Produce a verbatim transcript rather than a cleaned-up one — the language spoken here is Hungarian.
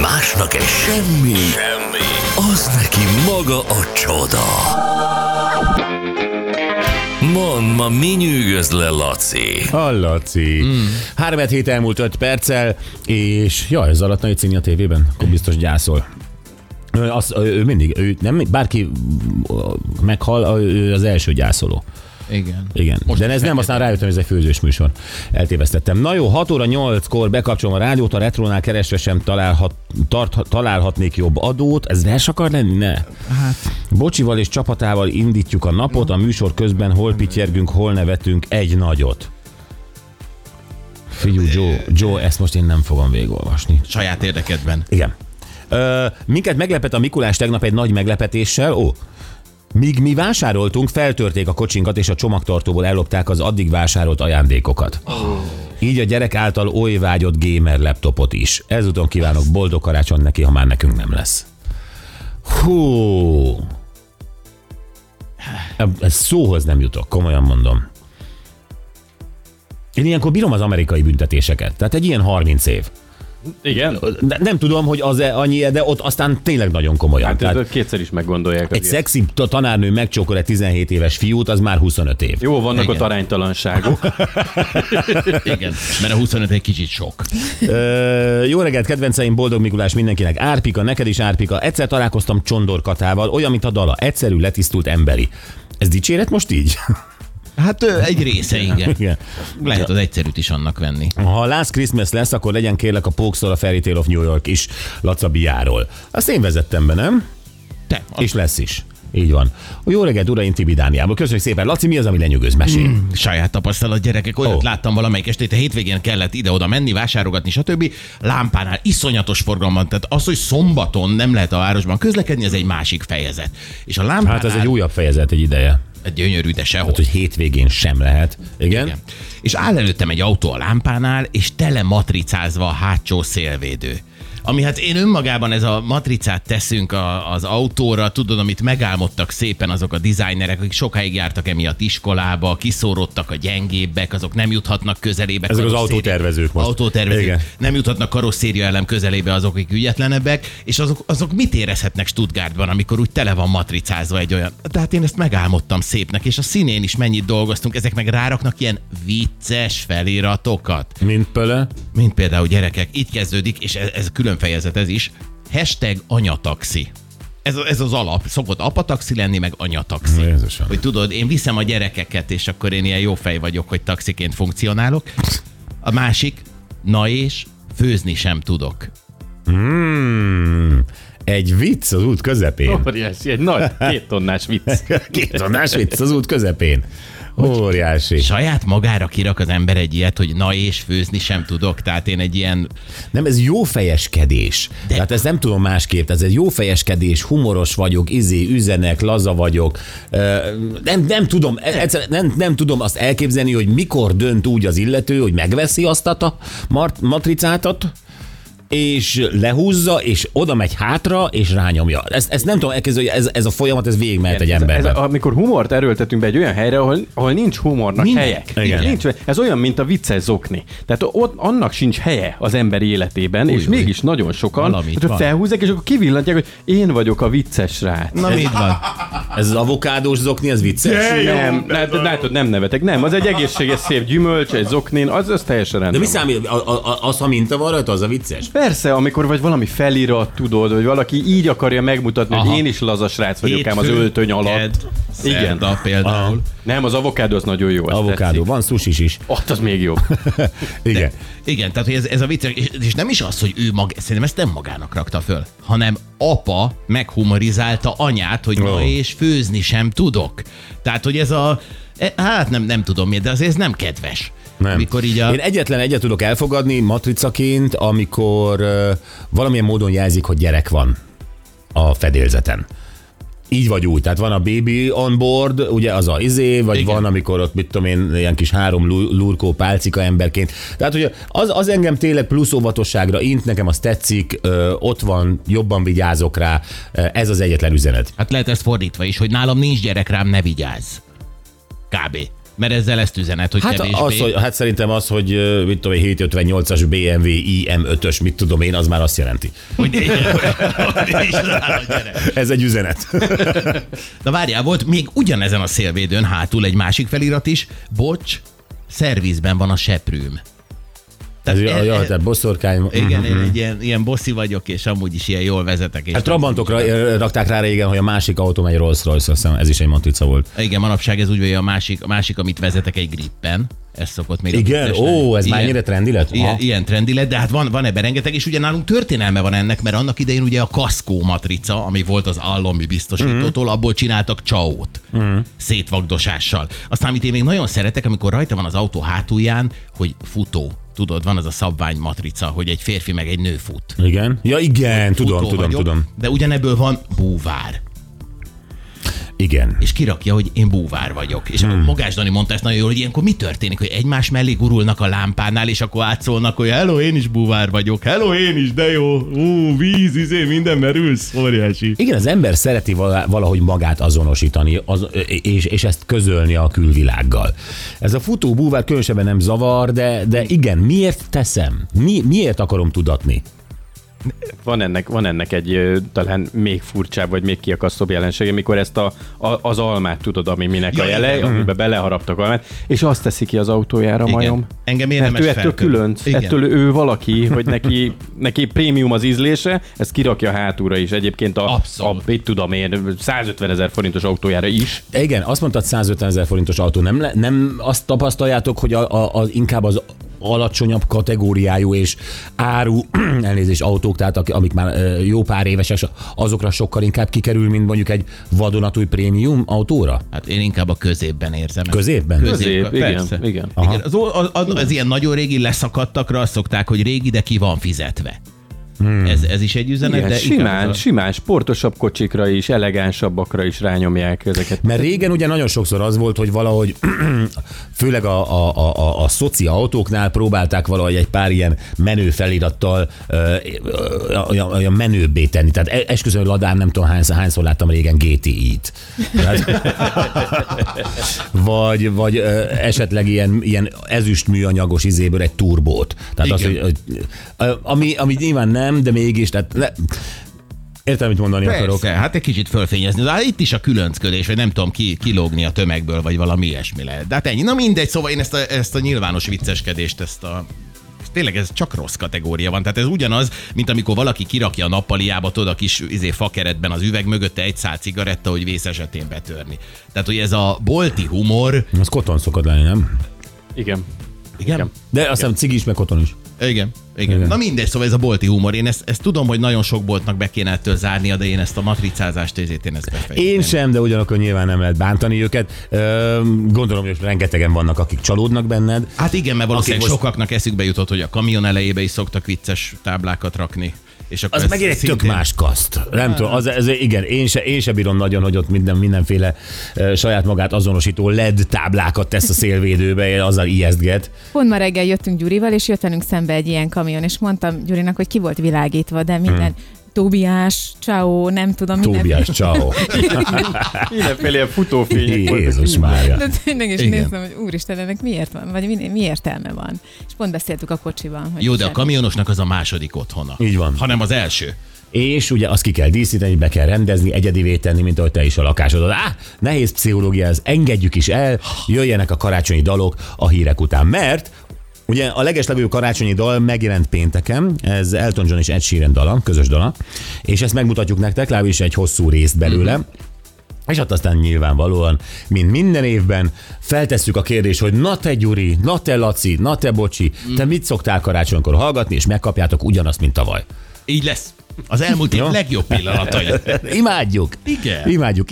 Másnak egy semmi, semmi, az neki maga a csoda. Mondd, ma mi nyűgöz le, Laci? A Laci. Mm. Három hét elmúlt öt perccel, és jaj, ez alatt nagy címje a tévében, akkor biztos gyászol. Az, ő mindig, ő nem, bárki meghal, ő az első gyászoló. Igen. Igen. Most de ez nem, aztán rájöttem, hogy ez egy főzős műsor. Eltévesztettem. Na jó, hat óra nyolckor bekapcsolom a rádiót, a Retrónál keresve sem találhat, tart, találhatnék jobb adót. Ez vers akar lenni? Ne. Hát. Bocsival és csapatával indítjuk a napot, a műsor közben hol pityergünk, hol nevetünk egy nagyot. Figyú, Joe, Joe, ezt most én nem fogom végigolvasni. Saját érdekedben. Igen. Ö, minket meglepett a Mikulás tegnap egy nagy meglepetéssel. Ó, míg mi vásároltunk, feltörték a kocsinkat, és a csomagtartóból ellopták az addig vásárolt ajándékokat. Oh. Így a gyerek által oly vágyott gamer laptopot is. Ezúton kívánok boldog karácsony neki, ha már nekünk nem lesz. Hú. Ez szóhoz nem jutok, komolyan mondom. Én ilyenkor bírom az amerikai büntetéseket. Tehát egy ilyen harminc év. Igen? De nem tudom, hogy az annyi, de ott aztán tényleg nagyon komolyan. Hát Tehát kétszer is meggondolják. Egy szexi tanárnő megcsókol egy tizenhét éves fiút, az már huszonöt év. Jó, vannak Igen. ott aránytalanságok. Igen, mert a huszonöt egy kicsit sok. Ö, jó reggelt, kedvenceim, boldog Mikulás mindenkinek. Árpika, neked is Árpika. Egyszer találkoztam Csondor Katával, olyan, mint a dala. Egyszerű, letisztult emberi. Ez dicséret most így? Hát egy része, igen. Igen. Lehet az egyszerűt is annak venni. Ha a Last Christmas lesz, akkor legyen kérlek a Pókszor a Fairy Tale of New York is Laca Biáról. Azt én vezettem be, nem? Te. És lesz is. Így van. Jó reggelt, uraim, Tibi Dániából. Köszönjük szépen. Laci, mi az, ami lenyűgöz? Mesélj. Mm, saját tapasztalat, gyerekek. Olyat Oh. láttam valamelyik estét, a hétvégén kellett ide-oda menni, vásárogatni, stb. Lámpánál iszonyatos forgalomban. Tehát az, hogy szombaton nem lehet a városban közlekedni, ez egy másik fejezet. És a lámpánál... Hát ez egy újabb fejezet egy ideje. Egy gyönyörű, de sehol. Hát, hogy hétvégén sem lehet. Igen? Igen. És áll előttem egy autó a lámpánál, és tele matricázva a hátsó szélvédő. Ami hát én önmagában ez a matricát teszünk a, az autóra, tudod, amit megálmodtak szépen azok a designerek, akik sokáig jártak emiatt iskolába, kiszórodtak a gyengébbek, azok nem juthatnak közelébe. Ezek az autótervezők most. Autótervezők. Igen. Nem juthatnak karosszéria elem közelébe azok, akik ügyetlenebbek, és azok, azok mit érezhetnek Stuttgartban, amikor úgy tele van matricázva egy olyan. Tehát én ezt megálmodtam szépnek, és a színén is mennyit dolgoztunk, ezek meg ráraknak ilyen vicces feliratokat. Mint pöle? Mint például, gyerekek, itt kezdődik, és ez, ez külön fejezet ez is, hashtag anyataxi. Ez, ez az alap. Szokott apataxi lenni, meg anyataxi. Jézusom. Hogy tudod, én viszem a gyerekeket, és akkor én ilyen jó fej vagyok, hogy taxiként funkcionálok. A másik, na és főzni sem tudok. Mm, egy vicc az út közepén. Óriási, egy nagy két tonnás vicc. Két tonnás vicc az út közepén. Óriási. Saját magára kirak az ember egy ilyet, hogy na és főzni sem tudok. Tehát én egy ilyen... Nem, ez jó fejeskedés. De... Tehát ezt nem tudom másképp. Ez egy jó fejeskedés, humoros vagyok, izé, üzenek, laza vagyok. Nem, nem, tudom, egyszer, nem, nem tudom azt elképzelni, hogy mikor dönt úgy az illető, hogy megveszi azt a matricátat, és lehúzza, és oda megy hátra, és rányomja. Ezt, ezt nem tudom elképzelni, hogy ez, ez a folyamat, ez végigmehet egy emberben. Ez, ez, amikor humort erőltetünk be egy olyan helyre, ahol, ahol nincs humornak Minden. helyek. Igen. Nincs, ez olyan, mint a vicces zokni. Tehát ott annak sincs helye az emberi életében, Új, és új. mégis nagyon sokan van. felhúzzák, és akkor kivillantják, hogy én vagyok a vicces srác. Na, mit van? Ez az avokádós zokni, ez vicces? Nem, nem, látod, nem nevetek. Nem, az egy egészséges, szép gyümölcs, egy zoknin, az, az teljesen De rendben mi van. számít? A, a, az, ha minta van rajta, az a vicces? Persze, amikor vagy valami felirat, tudod, hogy valaki így akarja megmutatni, Aha. hogy én is laza srác vagyok ám az Hétfő, öltöny alatt. kedd, Igen. szerda például. Nem, az avokádó az nagyon jó. az Avokádó, tetszik. van sushis is. Ott az még jobb. Igen. Igen, tehát hogy ez, ez a vicc, és, és nem is az, hogy ő mag, szerintem ezt nem magának rakta föl, hanem apa meghumorizálta anyát, hogy Ó. ma és főzni sem tudok. Tehát, hogy ez a, e, hát nem, nem tudom miért, de azért ez nem kedves. Nem. Mikor így a... Én egyetlen egyet tudok elfogadni matricaként, amikor uh, valamilyen módon jelzik, hogy gyerek van a fedélzeten. Így vagy úgy, tehát van a baby on board, ugye az a izé, vagy Igen. van, amikor ott, mit tudom én, ilyen kis három lurkó pálcika emberként. Tehát ugye az, az engem tényleg plusz óvatosságra int, nekem az tetszik, ö, ott van, jobban vigyázok rá, ez az egyetlen üzenet. Hát lehet ezt fordítva is, hogy nálam nincs gyerek, rám ne vigyázz. Kb. Mert ezzel ezt üzenet, hogy Hát, kevésbé. az, hogy, hát szerintem az, hogy ö, mit tudom én, hétszázötvennyolcas bé em vé i em ötös, mit tudom én, az már azt jelenti. Hogy ne, hogy is rád, gyere. Ez egy üzenet. Na várjál, volt még ugyanezen a szélvédőn hátul egy másik felirat is. Bocs, szervizben van a seprőm. Ez, Tehát, ja, e- tehát boszorkány. Igen, én egy ilyen, ilyen bosszi vagyok, és amúgy is ilyen jól vezetek. És Hát Trabantokra ö, rakták rá régen, hogy a másik autó egy Rolls-Royce, azt hiszem, ez is egy matrica volt. Igen, manapság ez úgy, hogy a másik, a másik amit vezetek egy grippen. Ez szokott még. Igen? a Ó, ez ilyen, már ennyire trendi lett? Ilyen, Aha. ilyen trendi lett, de hát van, van ebben rengeteg, és ugye nálunk történelme van ennek, mert annak idején ugye a kaszkó matrica, ami volt az állami biztosítótól, abból csináltak csaót. Szétvagdosással. Aztán, amit én még nagyon szeretek, amikor rajta van az autó hátulján, hogy futó. Tudod, van az a szabvány matrica, hogy egy férfi meg egy nő fut. Igen? Ja, igen, tudom, Futó tudom, vagyok, tudom. De ugyanebből van búvár. Igen. És kirakja, hogy én búvár vagyok. És akkor Mogás Dani mondta ezt nagyon jól, hogy ilyenkor mi történik, hogy egymás mellé gurulnak a lámpánál, és akkor átszólnak, hogy hello, én is búvár vagyok, hello, én is, de jó, ú, víz, izé, minden merülsz, óriási. Igen, az ember szereti vala- valahogy magát azonosítani, az, és, és ezt közölni a külvilággal. Ez a futó búvár különösebben nem zavar, de, de igen, miért teszem? Mi, miért akarom tudatni? Van ennek, van ennek egy ö, talán még furcsább, vagy még kiakasztóbb jelensége, mikor ezt a, a, az almát tudod, ami minek Ja, a jele, igen. amiben beleharaptak almát, és azt teszi ki az autójára Igen. majom. Engem Mert érdemes ő ettől felkötni. különc, Igen. ettől ő valaki, hogy neki, neki prémium az ízlése, ezt kirakja hátulra is. Egyébként a, Abszolút. a mit tudom én, százötven ezer forintos autójára is. Igen, azt mondtad százötven ezer forintos autó. Nem, le- nem azt tapasztaljátok, hogy a, a, a, inkább az alacsonyabb kategóriájú és áru elnézés autók, tehát ak- amik már ö, jó pár évesek, azokra sokkal inkább kikerül, mint mondjuk egy vadonatúj prémium autóra? Hát én inkább a középben érzem. ezt. Középben? Közép, igen, persze. igen. Igen, az, az, az, az ilyen nagyon régi leszakadtakra azt szokták, hogy régi, de ki van fizetve. Hmm. Ez, ez is egy üzenet, Igen, de simán, inkább az a- simán, sportosabb kocsikra is, elegánsabbakra is rányomják ezeket. Mert régen ugye nagyon sokszor az volt, hogy valahogy, főleg a, a, a, a, a szoci autóknál próbálták valahogy egy pár ilyen menő felirattal ö, ö, olyan, olyan menőbbé tenni. Tehát e- esküszöm, hogy Ladán nem tudom hányszor, hányszor láttam régen gé té í-t. Tehát, vagy, vagy ö, esetleg ilyen, ilyen ezüst műanyagos izéből egy turbót. Tehát az, Igen. hogy, hogy, ö, ami, ami nyilván nem, de mégis, tehát ne, értem, mit mondani akarok. Persze, hát egy kicsit fölfényezni. De hát itt is a különcködés, vagy nem tudom, ki, kilógni a tömegből, vagy valami ilyesmi lehet. De hát ennyi. Na mindegy, szóval én ezt a, ezt a nyilvános vicceskedést, ezt a tényleg ez csak rossz kategória van. Tehát ez ugyanaz, mint amikor valaki kirakja a nappaliába, tudod, a kis izé, fakeretben az üveg mögötte egy szál cigaretta, hogy vész esetén betörni. Tehát, hogy ez a bolti humor. Az koton szokott lenni, nem? Igen. Igen? Igen. De azt hiszem cigi is, meg koton is. Igen, igen. Igen. igen. Na mindegy, szóval ez a bolti humor. Én ezt, ezt tudom, hogy nagyon sok boltnak be kéne ettől zárnia, de én ezt a matricázást, ezért én ezt befejezném. Én sem, de ugyanakkor nyilván nem lehet bántani őket. Ö, gondolom, hogy rengetegen vannak, akik csalódnak benned. Hát igen, mert valószínűleg Akik most- sokaknak eszükbe jutott, hogy a kamion elejébe is szoktak vicces táblákat rakni. És akkor Az ez megint egy tök szintén- más kaszt. Nem tudom, az, ez, igen, én se, én se bírom nagyon, hogy ott minden, mindenféle uh, saját magát azonosító el é dé táblákat tesz a szélvédőbe, azzal ijesztget. Pont ma reggel jöttünk Gyurival, és jött velünk szembe egy ilyen kamion, és mondtam Gyurinak, hogy ki volt világítva, de minden hmm. Tóbiás, ciao, nem tudom, minden. Tóbiás, ciao. Mindenféle ilyen futófények. Jézus Mária. De tényleg is Igen. néztem, hogy úristen, ennek miért van, vagy mi, mi értelme van. És pont beszéltük a kocsiban. Hogy Jó, de a sem. kamionosnak az a második otthona. Így van. Hanem az első. És ugye azt ki kell díszíteni, be kell rendezni, egyedivé tenni, mint ahogy te is a lakásodod. Á, nehéz pszichológia ez, engedjük is el, jöjjenek a karácsonyi dalok a hírek után, mert ugye a legeslegjobb karácsonyi dal megjelent pénteken, ez Elton John és Ed Sheeran dala, közös dala, és ezt megmutatjuk nektek, legalábbis egy hosszú részt belőle. Mm-hmm. És hát aztán nyilvánvalóan, mint minden évben, feltesszük a kérdést, hogy na te Gyuri, na te Laci, na te Bocsi, te mit szoktál karácsonykor hallgatni, és megkapjátok ugyanazt, mint tavaly. Így lesz. Az elmúlt év Jó. legjobb pillanatai. Imádjuk! Igen. Imádjuk!